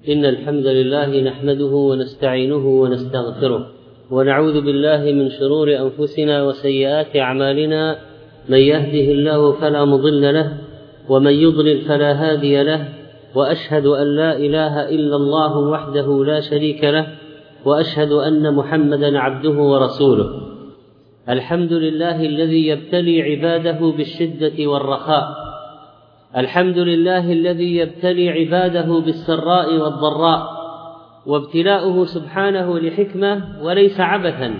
إن الحمد لله نحمده ونستعينه ونستغفره ونعوذ بالله من شرور أنفسنا وسيئات أعمالنا. من يهده الله فلا مضل له ومن يضلل فلا هادي له، وأشهد أن لا إله إلا الله وحده لا شريك له، وأشهد أن محمدا عبده ورسوله. الحمد لله الذي يبتلي عباده بالشدة والرخاء، الحمد لله الذي يبتلي عباده بالسراء والضراء، وابتلاؤه سبحانه لحكمة وليس عبثا،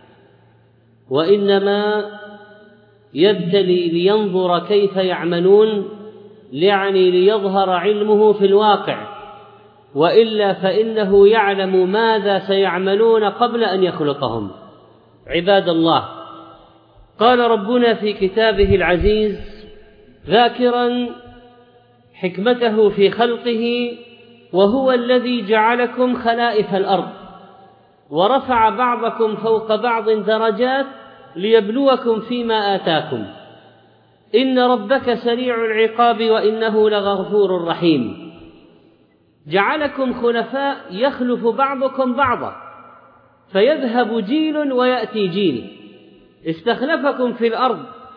وإنما يبتلي لينظر كيف يعملون، يعني ليظهر علمه في الواقع، وإلا فإنه يعلم ماذا سيعملون قبل أن يخلقهم. عباد الله، قال ربنا في كتابه العزيز ذاكرا حكمته في خلقه: وهو الذي جعلكم خلائف الأرض ورفع بعضكم فوق بعض درجات ليبلوكم فيما آتاكم إن ربك سريع العقاب وإنه لغفور رحيم. جعلكم خلفاء يخلف بعضكم بعضا، فيذهب جيل ويأتي جيل. استخلفكم في الأرض،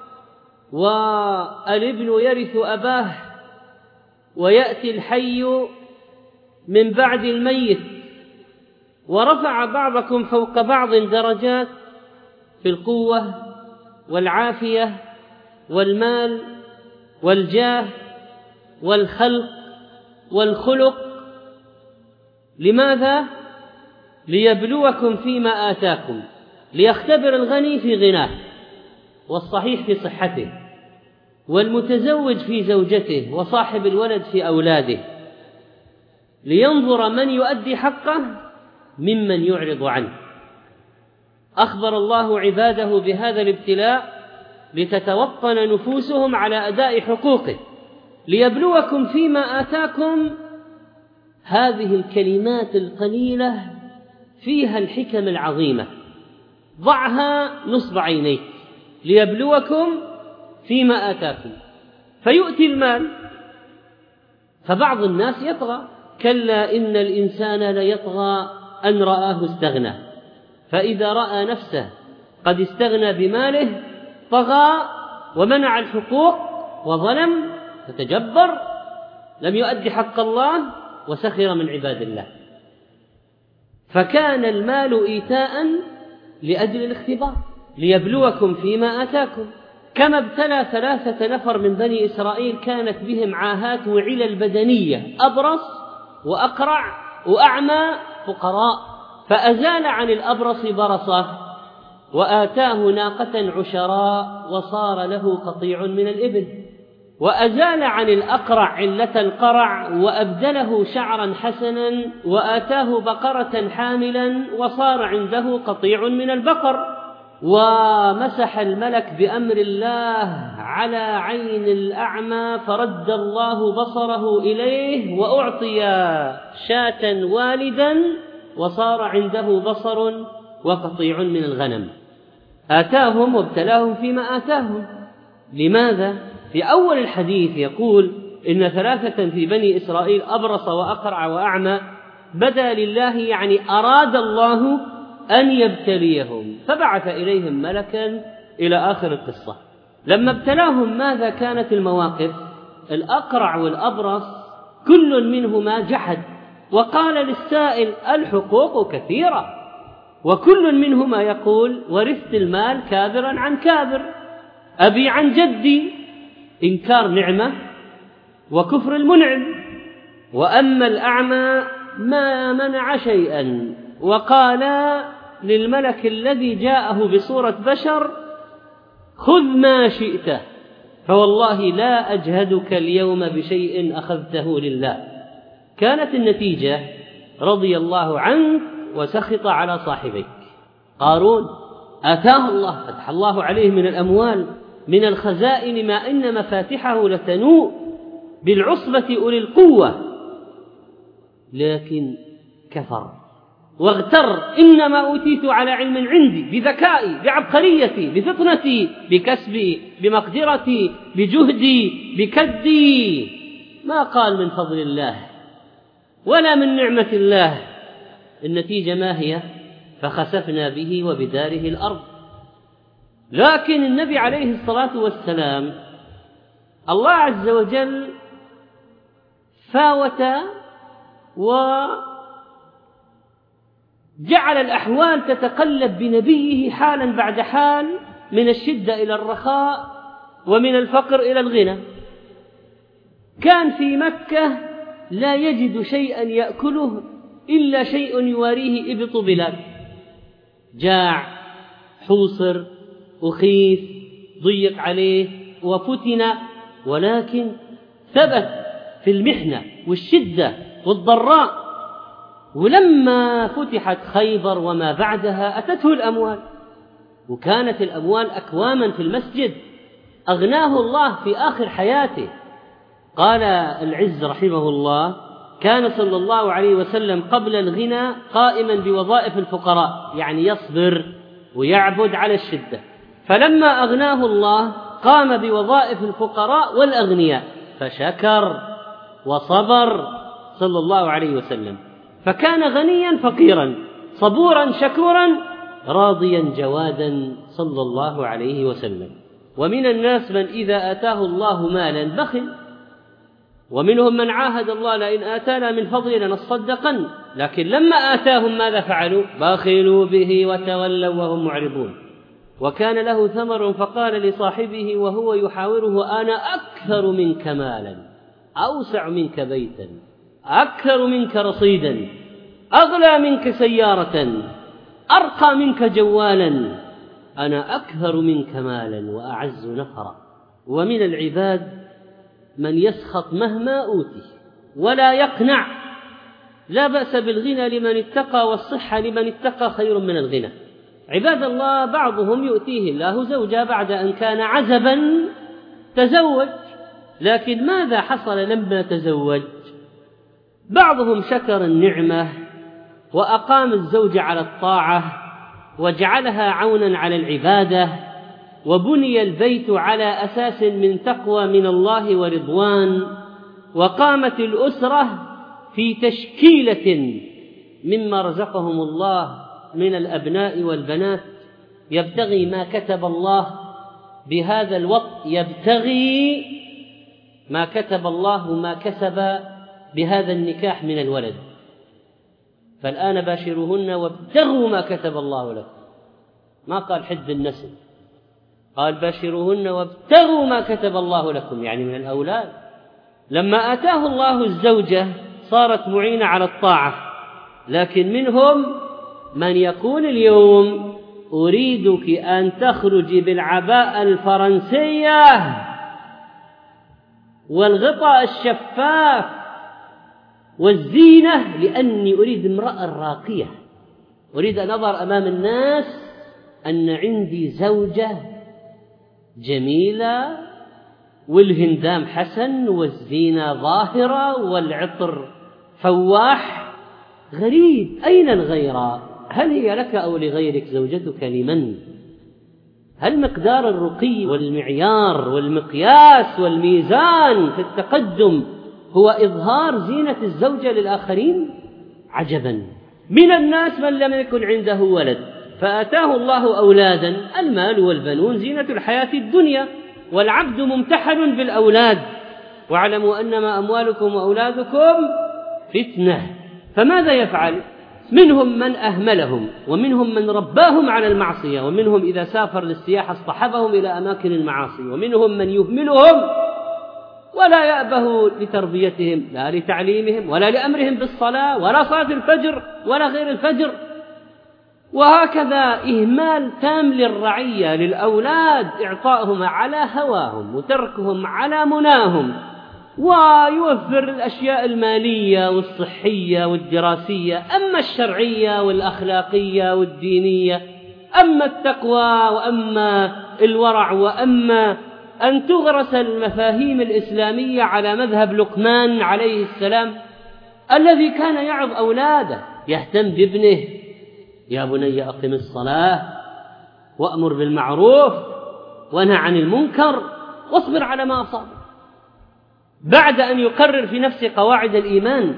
والابن يرث أباه، ويأتي الحي من بعد الميت. ورفع بعضكم فوق بعض درجات في القوة والعافية والمال والجاه والخلق والخلق. لماذا؟ ليبلوكم فيما آتاكم، ليختبر الغني في غناه، والصحيح في صحته، والمتزوج في زوجته، وصاحب الولد في أولاده، لينظر من يؤدي حقه ممن يعرض عنه. أخبر الله عباده بهذا الابتلاء لتتوطن نفوسهم على أداء حقوقه. ليبلوكم فيما آتاكم، هذه الكلمات القليلة فيها الحكم العظيمة، ضعها نصب عينيك. ليبلوكم فيما آتاكم، فيؤتي المال، فبعض الناس يطغى: كلا إن الإنسان ليطغى أن رآه استغنى. فإذا رأى نفسه قد استغنى بماله طغى ومنع الحقوق وظلم، فتجبر، لم يؤدي حق الله وسخر من عباد الله. فكان المال إيتاء لأجل الاختبار، ليبلوكم فيما آتاكم. كما ابتلى 3 نفر من بني إسرائيل كانت بهم عاهات وعلل بدنية: أبرص وأقرع وأعمى فقراء، فأزال عن الأبرص برصه، وآتاه ناقة عشراء وصار له قطيع من الإبل. وأزال عن الأقرع علة القرع وأبدله شعرا حسنا، وآتاه بقرة حاملا وصار عنده قطيع من البقر. ومسح الملك بأمر الله على عين الأعمى، فرد الله بصره إليه، وأعطي شاة والدا وصار عنده بصر وقطيع من الغنم. آتاهم وابتلاهم فيما آتاهم. لماذا؟ في أول الحديث يقول إن 3 في بني إسرائيل أبرص وأقرع وأعمى، بدا لله، يعني أراد الله أن يبتليهم، فبعث إليهم ملكا إلى آخر القصة. لما ابتلاهم ماذا كانت المواقف؟ الأقرع والأبرص كل منهما جحد وقال للسائل: الحقوق كثيرة. وكل منهما يقول: ورثت المال كابرا عن كابر، أبي عن جدي. إنكار نعمة وكفر المنعم. وأما الأعمى ما منع شيئا، وقال للملك الذي جاءه بصورة بشر: خذ ما شئت، فوالله لا أجهدك اليوم بشيء أخذته لله. كانت النتيجة: رضي الله عنك وسخط على صاحبيك. قارون آتاه الله، فتح الله عليه من الأموال، من الخزائن، ما إن مفاتحه لتنوء بالعصبة أولي القوة، لكن كفر واغتر: إنما أوتيت على علم عندي، بذكائي، بعبقريتي، بفطنتي، بكسبي، بمقدرتي، بجهدي، بكدي. ما قال من فضل الله. ولا من نعمة الله. النتيجة ما هي؟ فخسفنا به وبداره الأرض. لكن النبي عليه الصلاة والسلام الله عز وجل فاوت وجعل الأحوال تتقلب بنبيه حالا بعد حال، من الشدة إلى الرخاء ومن الفقر إلى الغنى. كان في مكة لا يجد شيئا يأكله إلا شيء يواريه إبط بلاد، جاع، حوصر، أخيف، ضيق عليه وفتن، ولكن ثبت في المحنة والشدة والضراء. ولما فتحت خيبر وما بعدها أتته الأموال، وكانت الأموال أكواما في المسجد، أغناه الله في آخر حياته. قال العز رحمه الله: كان صلى الله عليه وسلم قبل الغنى قائما بوظائف الفقراء، يعني يصبر ويعبد على الشدة، فلما أغناه الله قام بوظائف الفقراء والأغنياء، فشكر وصبر صلى الله عليه وسلم، فكان غنيا فقيرا، صبورا شكورا، راضيا جوادا صلى الله عليه وسلم. ومن الناس من إذا آتاه الله مالا بخل، ومنهم من عاهد الله: لئن آتانا من فضله لنصدقن، لكن لما آتاهم ماذا فعلوا؟ بخلوا به وتولوا وهم معرضون. وكان له ثمر فقال لصاحبه وهو يحاوره: أنا أكثر منك مالا، أوسع منك بيتا، أكثر منك رصيدا، أغلى منك سيارة، أرقى منك جوالا، أنا أكثر منك مالا وأعز نفرا. ومن العباد من يسخط مهما أوتي ولا يقنع. لا بأس بالغنى لمن اتقى، والصحة لمن اتقى خير من الغنى. عباد الله، بعضهم يؤتيه الله زوجة بعد أن كان عزبا تزوج، لكن ماذا حصل لما تزوج؟ بعضهم شكر النعمة وأقام الزوجة على الطاعة وجعلها عونا على العبادة، وبني البيت على أساس من تقوى من الله ورضوان، وقامت الأسرة في تشكيلة مما رزقهم الله من الأبناء والبنات، يبتغي ما كتب الله بهذا الوقت، يبتغي ما كتب الله ما كسب بهذا النكاح من الولد. فالآن باشروهن وابتغوا ما كتب الله لكم، ما قال حد النسل، قال باشروهن وابتغوا ما كتب الله لكم، يعني من الأولاد. لما آتاه الله الزوجة صارت معينة على الطاعة، لكن منهم من يقول اليوم: أريدك أن تخرجي بالعباءة الفرنسية والغطاء الشفاف والزينة، لأني أريد امرأة راقية، أريد أن أظهر أمام الناس أن عندي زوجة جميلة، والهندام حسن، والزينة ظاهرة، والعطر فواح. غريب، أين الغيرة؟ هل هي لك أو لغيرك؟ زوجتك لمن؟ هل مقدار الرقي والمعيار والمقياس والميزان في التقدم هو إظهار زينة الزوجة للآخرين؟ عجبا. من الناس من لم يكن عنده ولد فآتاه الله أولادا، المال والبنون زينة الحياة الدنيا، والعبد ممتحن بالأولاد، واعلموا أنما أموالكم وأولادكم فتنة. فماذا يفعل؟ منهم من أهملهم، ومنهم من رباهم على المعصية، ومنهم إذا سافر للسياحة اصطحبهم إلى أماكن المعاصي، ومنهم من يهملهم ولا يأبه لتربيتهم، لا لتعليمهم ولا لأمرهم بالصلاة ولا صلاة الفجر ولا غير الفجر. وهكذا إهمال تام للرعية للأولاد، إعطائهم على هواهم وتركهم على مناهم، ويوفر الأشياء المالية والصحية والدراسية، أما الشرعية والأخلاقية والدينية، أما التقوى وأما الورع، وأما أن تغرس المفاهيم الإسلامية على مذهب لقمان عليه السلام الذي كان يعظ أولاده، يهتم بابنه: يا بني أقم الصلاة وأمر بالمعروف وانهى عن المنكر واصبر على ما أصابك. بعد أن يقرر في نفسه قواعد الإيمان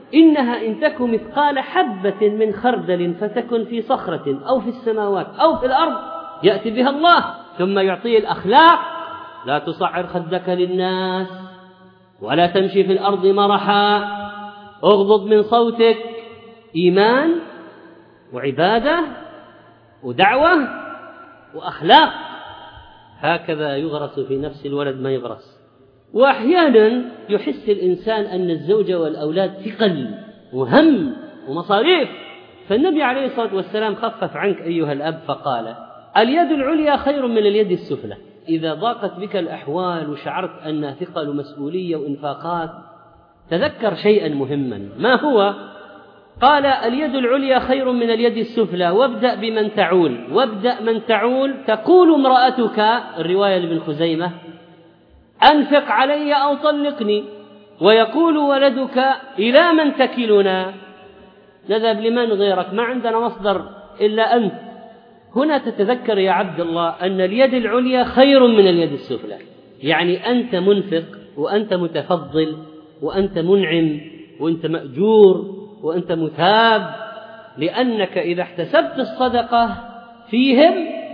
إنها إن تك مثقال حبة من خردل فتكن في صخرة أو في السماوات أو في الأرض يأتي بها الله. ثم يعطيه الأخلاق: لا تصعر خدك للناس، ولا تمشي في الأرض مرحا، اغضض من صوتك. إيمان وعبادة ودعوة وأخلاق، هكذا يغرس في نفس الولد ما يغرس. وأحيانا يحس الإنسان أن الزوجة والأولاد ثقل وهم ومصاريف، فالنبي عليه الصلاة والسلام خفف عنك أيها الأب فقال: اليد العليا خير من اليد السفلى. إذا ضاقت بك الأحوال وشعرت أنها ثقل ومسؤولية وإنفاقات، تذكر شيئا مهما. ما هو؟ قال: اليد العليا خير من اليد السفلى، وابدأ بمن تعول. وابدأ من تعول. تقول امرأتك، الرواية لابن خزيمة: أنفق علي أو طلقني، ويقول ولدك: إلى من تكلنا؟ نذهب لمن غيرك؟ ما عندنا مصدر إلا أنت. هنا تتذكر يا عبد الله أن اليد العليا خير من اليد السفلى، يعني أنت منفق وأنت متفضل وأنت منعم وأنت مأجور وأنت مثاب، لأنك إذا احتسبت الصدقة فيهم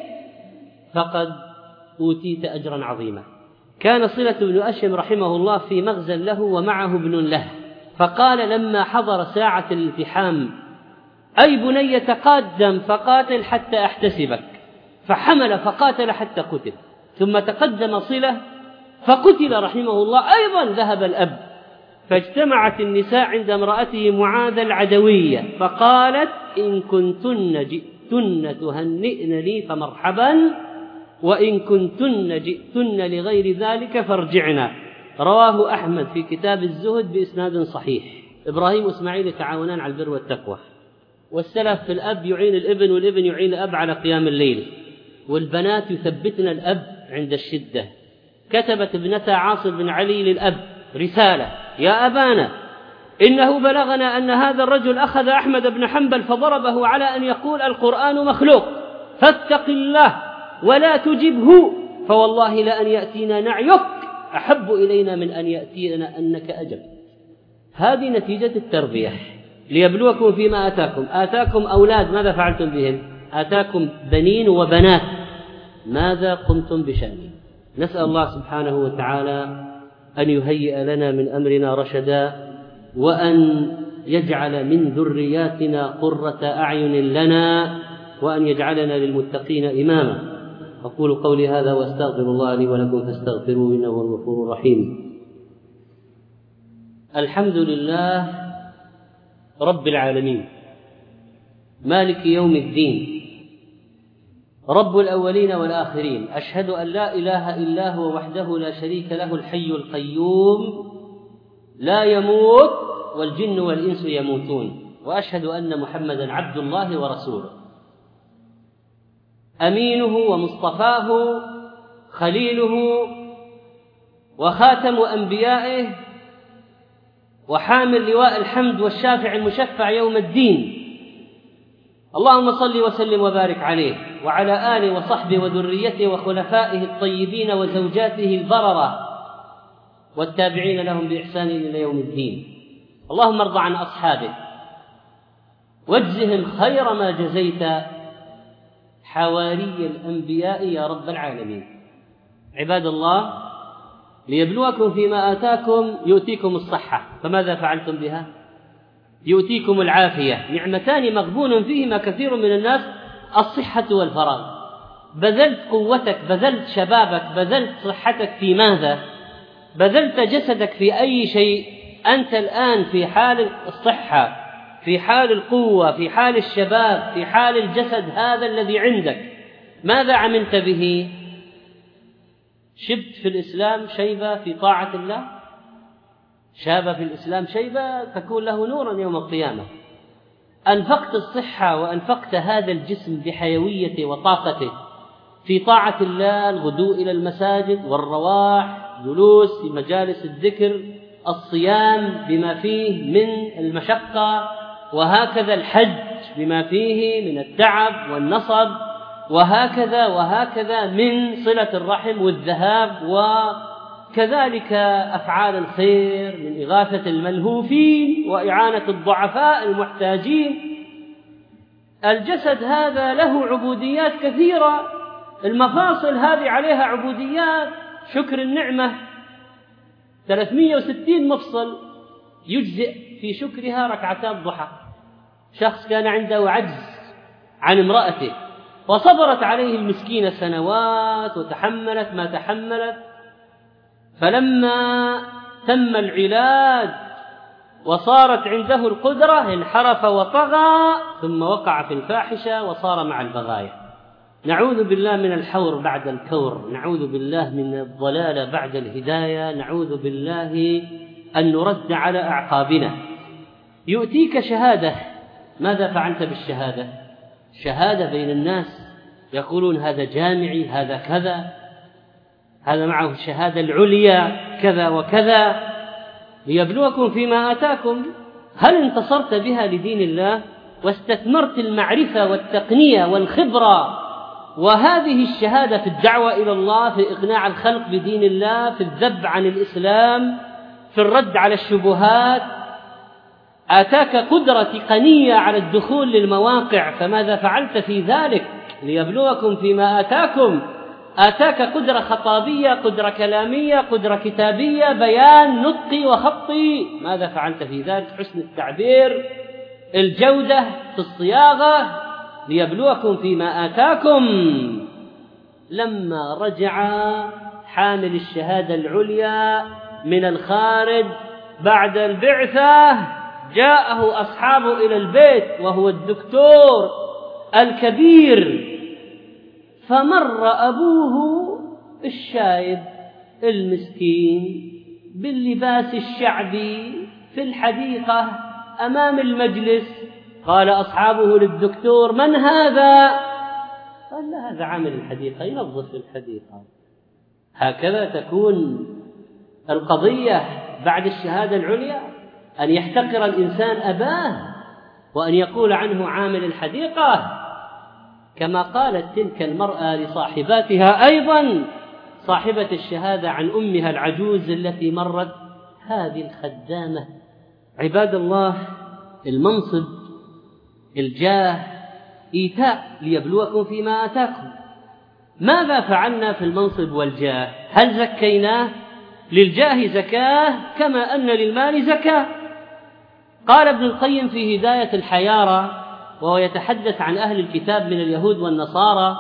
فقد أوتيت أجرا عظيما. كان صلة بن أشهم رحمه الله في مغزى له ومعه ابن له، فقال لما حضر ساعة الالتحام: أي بني تقدم فقاتل حتى أحتسبك، فحمل فقاتل حتى قتل. ثم تقدم صلة فقتل رحمه الله، أيضا ذهب الأب. فاجتمعت النساء عند امرأته معاذ العدوية فقالت: إن كنتن جئتن تهنئن لي فمرحبا، وإن كنتن جئتن لغير ذلك فارجعنا. رواه أحمد في كتاب الزهد بإسناد صحيح. إبراهيم وإسماعيل يتعاونان على البر والتقوى، والسلف في الأب يعين الابن، والابن يعين الأب على قيام الليل، والبنات يثبتن الأب عند الشدة. كتبت ابنتا عاصم بن علي للأب رسالة: يا أبانا، إنه بلغنا أن هذا الرجل أخذ أحمد بن حنبل فضربه على أن يقول القرآن مخلوق، فاتق الله ولا تجبه، فوالله لأن يأتينا نعيك أحب إلينا من أن يأتينا أنك أجب. هذه نتيجة التربية. ليبلوكم فيما آتاكم. آتاكم أولاد، ماذا فعلتم بهم؟ آتاكم بنين وبنات، ماذا قمتم بشأنهم؟ نسأل الله سبحانه وتعالى أن يهيئ لنا من أمرنا رشدا، وأن يجعل من ذرياتنا قرة أعين لنا، وأن يجعلنا للمتقين إماما. أقول قولي هذا وأستغفر الله لي ولكم فاستغفروه إنه هو الغفور الرحيم. الحمد لله رب العالمين، مالك يوم الدين، رب الأولين والآخرين. أشهد أن لا إله إلا هو وحده لا شريك له الحي القيوم لا يموت والجن والإنس يموتون. وأشهد أن محمدا عبد الله ورسوله، أمينه ومصطفاه، خليله وخاتم أنبيائه، وحامل لواء الحمد والشافع المشفع يوم الدين. اللهم صل وسلم وبارك عليه وعلى آله وصحبه وذريته وخلفائه الطيبين وزوجاته البررة والتابعين لهم بإحسان إلى يوم الدين. اللهم ارض عن أصحابه واجزهم خير ما جزيت حواري الأنبياء يا رب العالمين. عباد الله، ليبلوكم فيما آتاكم يؤتيكم الصحة، فماذا فعلتم بها؟ يؤتيكم العافية، نعمتان مغبون فيهما كثير من الناس: الصحة والفراغ. بذلت قوتك، بذلت شبابك، بذلت صحتك في ماذا؟ بذلت جسدك في أي شيء؟ أنت الآن في حال الصحة، في حال القوة، في حال الشباب، في حال الجسد هذا الذي عندك، ماذا عملت به؟ شبت في الإسلام شيبة في طاعة الله؟ شاب في الإسلام شيبة تكون له نورا يوم القيامة. أنفقت الصحة وأنفقت هذا الجسم بحيويته وطاقته في طاعة الله، الغدو إلى المساجد والرواح، جلوس في مجالس الذكر، الصيام بما فيه من المشقة، وهكذا الحج بما فيه من التعب والنصب، وهكذا وهكذا من صلة الرحم والذهاب كذلك أفعال الخير من إغاثة الملهوفين وإعانة الضعفاء المحتاجين. الجسد هذا له عبوديات كثيرة، المفاصل هذه عليها عبوديات، شكر النعمة 360 مفصل يجزئ في شكرها ركعتا الضحى. شخص كان عنده عجز عن امرأته وصبرت عليه المسكينة سنوات وتحملت ما تحملت، فلما تم العلاج وصارت عنده القدرة انحرف وطغى ثم وقع في الفاحشة وصار مع البغايا. نعوذ بالله من الحور بعد الكور، نعوذ بالله من الضلال بعد الهداية، نعوذ بالله أن نرد على أعقابنا. يؤتيك شهادة، ماذا فعلت بالشهادة؟ شهادة بين الناس، يقولون هذا جامعي، هذا كذا، هذا معه الشهادة العليا كذا وكذا، ليبلوكم فيما آتاكم. هل انتصرت بها لدين الله واستثمرت المعرفة والتقنية والخبرة وهذه الشهادة في الدعوة إلى الله، في إقناع الخلق بدين الله، في الذب عن الإسلام، في الرد على الشبهات؟ آتاك قدرة تقنية على الدخول للمواقع، فماذا فعلت في ذلك؟ ليبلوكم فيما آتاكم. آتاك قدرة خطابية، قدرة كلامية، قدرة كتابية، بيان نطقي وخطي، ماذا فعلت في ذلك؟ حسن التعبير، الجودة في الصياغة، ليبلوكم فيما آتاكم. لما رجع حامل الشهادة العليا من الخارج بعد البعثة جاءه أصحابه إلى البيت وهو الدكتور الكبير، فمر أبوه الشايب المسكين باللباس الشعبي في الحديقة أمام المجلس. قال أصحابه للدكتور: من هذا؟ قال: لا، هذا عامل الحديقة ينظف الحديقة. هكذا تكون القضية بعد الشهادة العليا، أن يحتقر الإنسان أباه وأن يقول عنه عامل الحديقة، كما قالت تلك المرأة لصاحباتها أيضا صاحبة الشهادة عن أمها العجوز التي مرت: هذه الخدامة. عباد الله، المنصب، الجاه، إيتاء ليبلوكم فيما آتاكم. ماذا فعلنا في المنصب والجاه؟ هل زكيناه؟ للجاه زكاة كما أن للمال زكاة. قال ابن القيم في هداية الحيارى وهو يتحدث عن أهل الكتاب من اليهود والنصارى: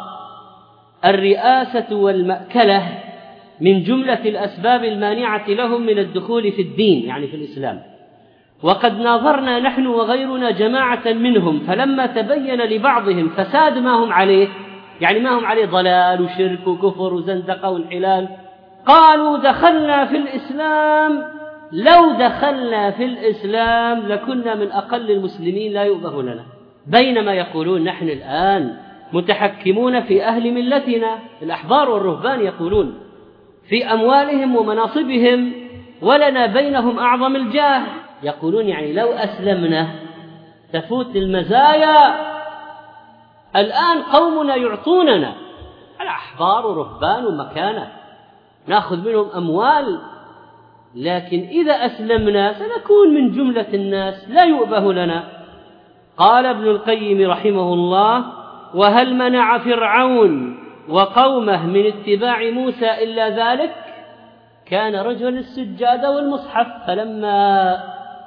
الرئاسة والمأكلة من جملة الأسباب المانعة لهم من الدخول في الدين، يعني في الإسلام. وقد ناظرنا نحن وغيرنا جماعة منهم، فلما تبين لبعضهم فساد ما هم عليه، يعني ما هم عليه ضلال وشرك وكفر وزندقة وانحلال، قالوا: دخلنا في الإسلام، لو دخلنا في الإسلام لكنا من أقل المسلمين لا يؤبه لنا. بينما يقولون نحن الآن متحكمون في أهل ملتنا، الأحبار والرهبان يقولون في أموالهم ومناصبهم، ولنا بينهم أعظم الجاه. يقولون يعني لو أسلمنا تفوت المزايا. الآن قومنا يعطوننا الأحبار ورهبان ومكانة، نأخذ منهم أموال، لكن إذا أسلمنا سنكون من جملة الناس لا يؤبه لنا. قال ابن القيم رحمه الله: وهل منع فرعون وقومه من اتباع موسى إلا ذلك؟ كان رجل السجادة والمصحف، فلما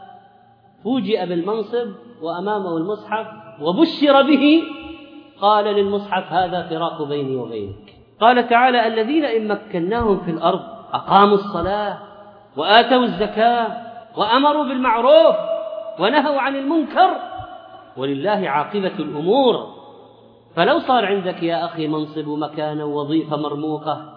فوجئ بالمنصب وأمامه المصحف وبشر به قال للمصحف: هذا فراق بيني وبينك. قال تعالى: الذين إن مكناهم في الأرض أقاموا الصلاة وآتوا الزكاة وأمروا بالمعروف ونهوا عن المنكر ولله عاقبة الأمور. فلو صار عندك يا أخي منصب ومكانة ووظيفة مرموقة،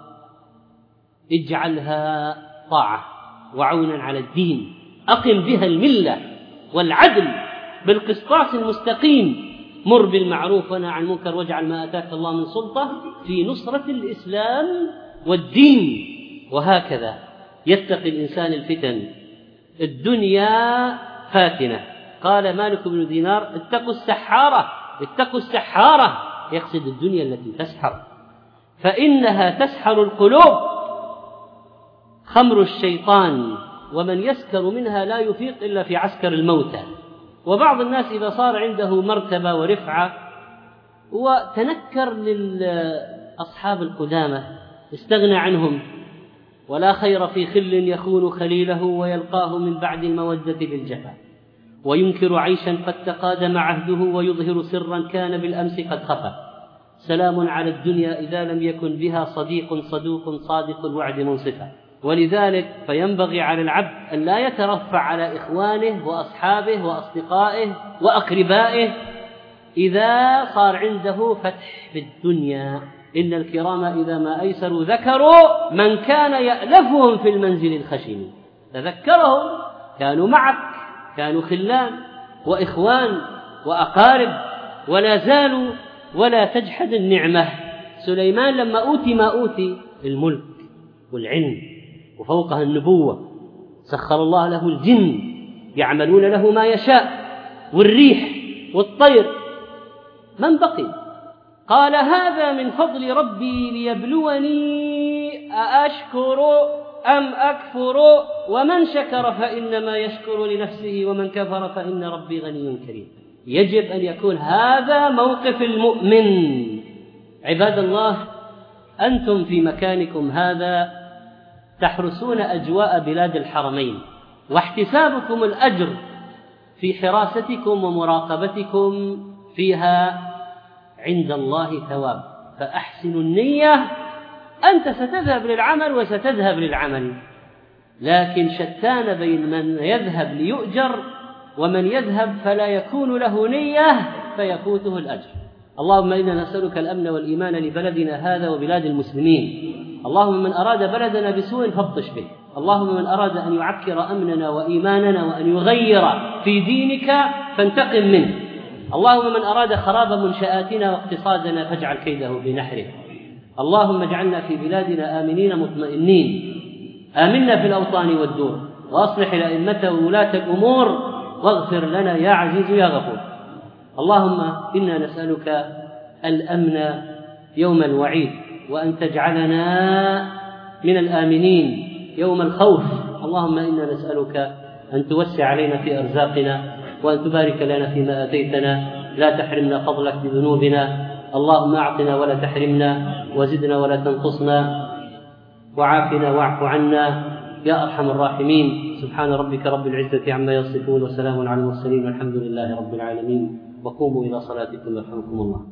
اجعلها طاعة وعونا على الدين، أقم بها الملة والعدل بالقسطاس المستقيم، مر بالمعروف ونهى عن المنكر، واجعل ما آتاك الله من سلطة في نصرة الإسلام والدين. وهكذا يتقي الإنسان الفتن. الدنيا فاتنة. قال مالك بن دينار: اتقوا السحارة، اتقوا السحارة، يقصد الدنيا التي تسحر، فإنها تسحر القلوب. خمر الشيطان، ومن يسكر منها لا يفيق إلا في عسكر الموتى. وبعض الناس إذا صار عنده مرتبة ورفعة وتنكر للأصحاب القدامى استغنى عنهم، ولا خير في خل يخون خليله ويلقاه من بعد المودة بالجفا، وينكر عيشا قد تقادم عهده ويظهر سرا كان بالأمس قد خفى. سلام على الدنيا إذا لم يكن بها صديق صدوق صادق الوعد منصفا. ولذلك فينبغي على العبد أن لا يترفع على إخوانه وأصحابه وأصدقائه وأقربائه إذا صار عنده فتح في الدنيا. إن الكرام إذا ما أيسروا ذكروا من كان يألفهم في المنزل الخشن، تذكرهم، كانوا معك، كانوا خلان وإخوان وأقارب ولا زالوا. ولا تجحد النعمة. سليمان لما أوتي ما أوتي الملك والعلم وفوقها النبوة، سخر الله له الجن يعملون له ما يشاء والريح والطير. من بقي؟ قال هذا من فضل ربي ليبلوني أأشكر أم أكفر ومن شكر فإنما يشكر لنفسه ومن كفر فإن ربي غني كريم. يجب أن يكون هذا موقف المؤمن. عباد الله، أنتم في مكانكم هذا تحرسون أجواء بلاد الحرمين، واحتسابكم الأجر في حراستكم ومراقبتكم فيها عند الله ثواب. فأحسنوا النية. أنت ستذهب للعمل وستذهب للعمل، لكن شتان بين من يذهب ليؤجر ومن يذهب فلا يكون له نية فيفوته الأجر. اللهم إنا نسألك الأمن والإيمان لبلدنا هذا وبلاد المسلمين. اللهم من أراد بلدنا بسوء فابطش به. اللهم من أراد أن يعكر أمننا وإيماننا وأن يغير في دينك فانتقم منه. اللهم من أراد خراب منشآتنا واقتصادنا فاجعل كيده بنحره. اللهم اجعلنا في بلادنا آمنين مطمئنين. آمنا في الأوطان والدور، وأصلح الأئمة وولاة الأمور، واغفر لنا يا عزيز يا غفور. اللهم إنا نسألك الأمن يوم الوعيد، وأن تجعلنا من الآمنين يوم الخوف. اللهم إنا نسألك أن توسع علينا في أرزاقنا، وأن تبارك لنا فيما آتيتنا، لا تحرمنا فضلك بذنوبنا. اللهم أعطنا ولا تحرمنا، وزدنا ولا تنقصنا، وعافنا واعف عنا يا أرحم الراحمين. سبحان ربك رب العزة عما يصفون، وسلام على المرسلين، والحمد لله رب العالمين. وقوموا إلى صلاتكم يرحمكم الله.